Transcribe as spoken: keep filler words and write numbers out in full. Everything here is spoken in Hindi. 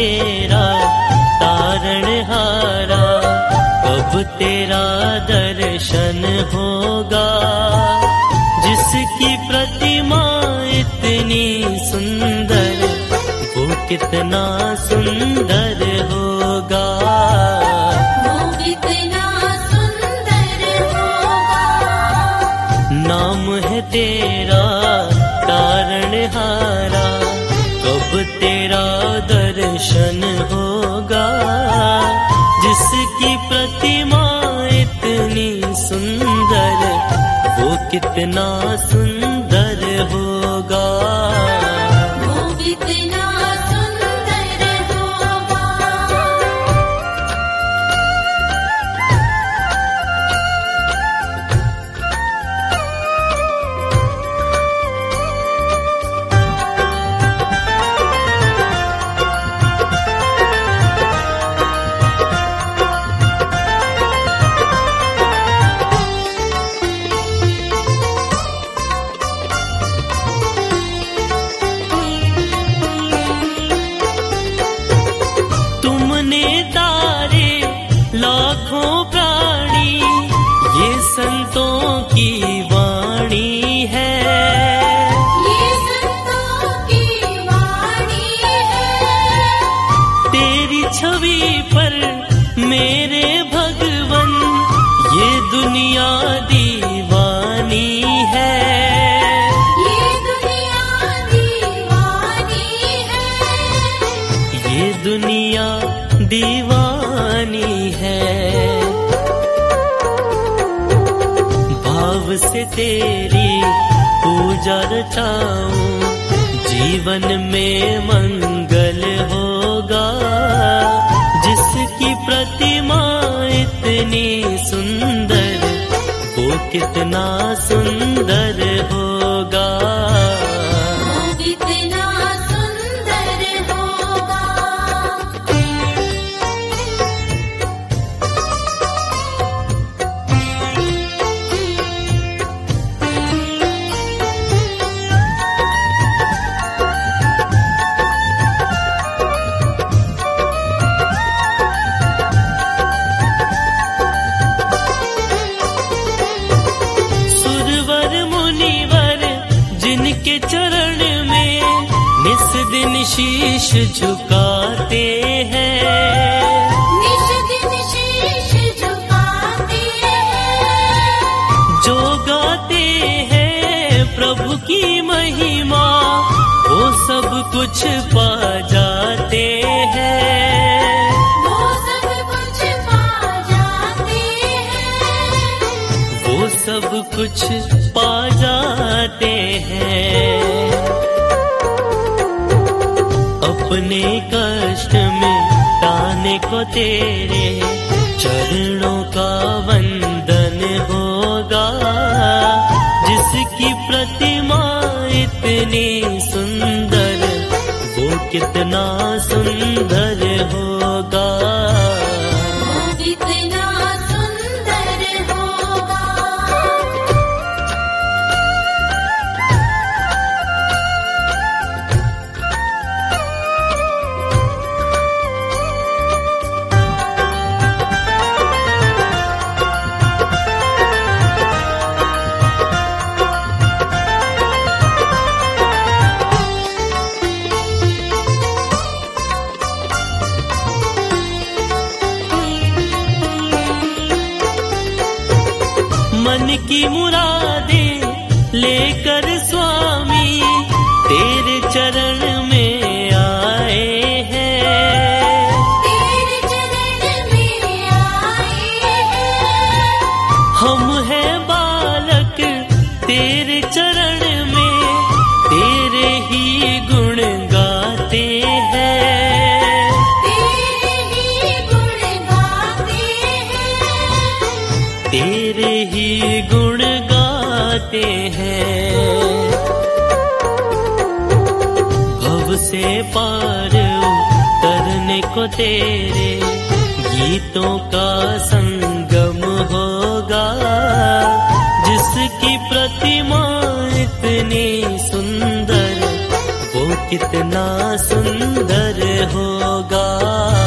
तेरा तारणहारा, कब तेरा दर्शन होगा। जिसकी प्रतिमा इतनी सुंदर, वो कितना सुंदर होगा। वो कितना सुंदर होगा। नाम है तेरा तारणहारा, कब तेरा दर्शन होगा। जिसकी प्रतिमा इतनी सुंदर, वो कितना सुंदर होगा। वो कितना सुंदर होगा। लाखों प्राणी, ये संतों की वाणी है। ये संतों की वाणी है। तेरी छवि पर मेरे भगवन, ये दुनिया दीवानी है। ये दुनिया दीवानी है। ये दुनिया दीवानी है। भाव से तेरी पूजा रचाऊं, जीवन में मंगल होगा। जिसकी प्रतिमा इतनी सुंदर, वो कितना सुंदर होगा। वो कितना सुंदर होगा। जिनके चरण में निस दिन शीश झुकाते हैं। निस दिन शीश झुकाते हैं। जो गाते हैं प्रभु की महिमा, वो सब कुछ पा जाते हैं। वो सब कुछ पा जाते हैं। वो सब कुछ पा जाते हैं। अपने कष्ट में ताने को तेरे चरणों का वंदन होगा। जिसकी प्रतिमा इतनी सुंदर, वो कितना सुंदर होगा। वो कितना सुंदर होगा। मन की मुरादें लेकर स्वामी तेरे चरण में आए हैं। तेरे चरण में आए हैं। हम हैं बालक तेरे चरण में, तेरे ही गुण गाते हैं। तेरे ही गुण गाते हैं। तेरे ही गुण गाते हैं। भव से पार उतरने को तेरे गीतों का संगम होगा। जिसकी प्रतिमा इतनी सुंदर, वो कितना सुंदर होगा।